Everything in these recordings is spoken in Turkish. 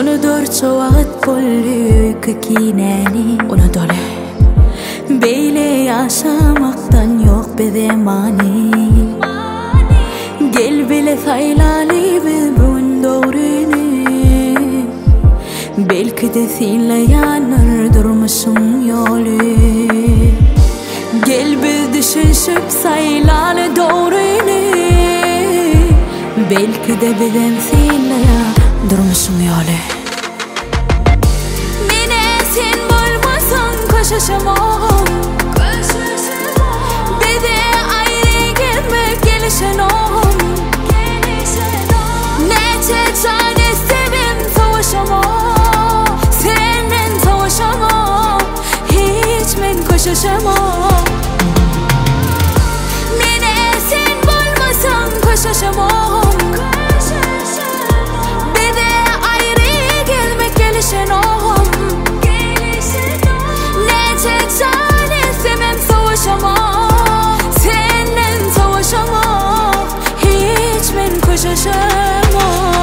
Unudur çoğat bolluk kineni Unudole Beyle yaşamaktan yok bir mani Gel bile saylali biz bugün doğrunu Belki de seninle yanır durmuşum yolu Gel biz düşünüp saylalı doğrunu Belki de bizim seninle durmuşum yolu Mine sen bulmasan koşuşamam Bir de ayrı gitmek gelişenom Nece tane sevim savaşamam Senin savaşamam Hiç men koşuşamam Mine sen bulmasan koşuşamam Senin savaşamam Hiç ben koşuşamam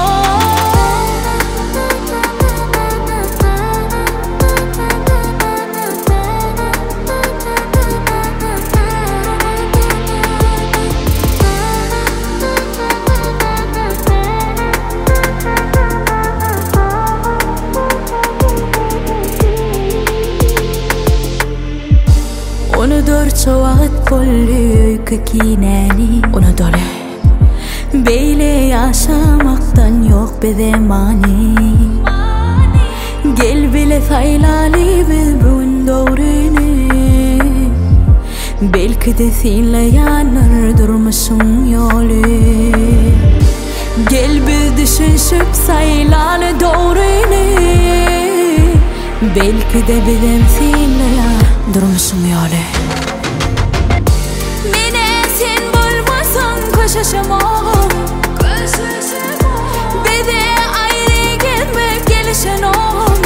Unudur çoğat bolluk kineni Unudole Beyle yaşamaktan yok bir mani Gel bile saylali biz bugün doğrunu Belki de seninle yanır durmuşum yolu Gel biz düşünüp saylalı doğrunu Belki de bizim seninle durmuşum yolu Mine sen bulmasan koşuşamam Bir de ayrı gitmek gelişenom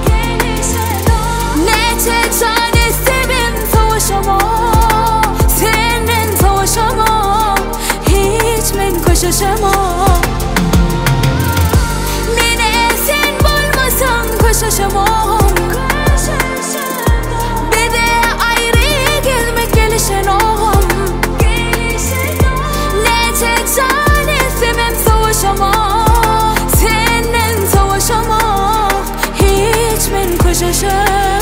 Nece tane sevim savaşamam Senin savaşamam Hiç men koşuşamam Mine sen bulmasan koşuşamam Senin savaşamam Hiç men koşuşamam